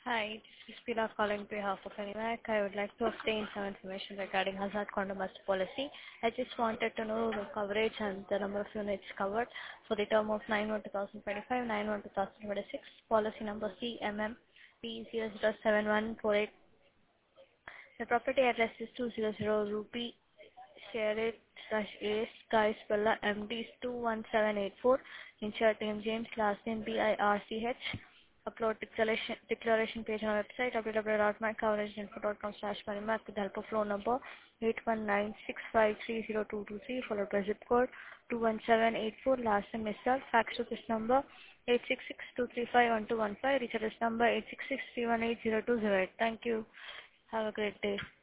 Hi, this is Pila calling on behalf of Animac. I would like to obtain some information regarding Hazard Quantum Master Policy. I just wanted to know the coverage and the number of units covered for the term of 9/1/2025, 9/1/2026. Policy number CMMP007148. The property address is 200 Rupee Sheret/A Skyspella MD 21784. Insured name James, last name BIRCH. Upload declaration page on our website www.mycoveraginfo.com/Parimak with the help of phone number 819-653-0223 followed by zip code 21784. Last name Mr. Fax to this number 866-235-1215. Reach at this number 866-318-0208. Thank you. Have a great day.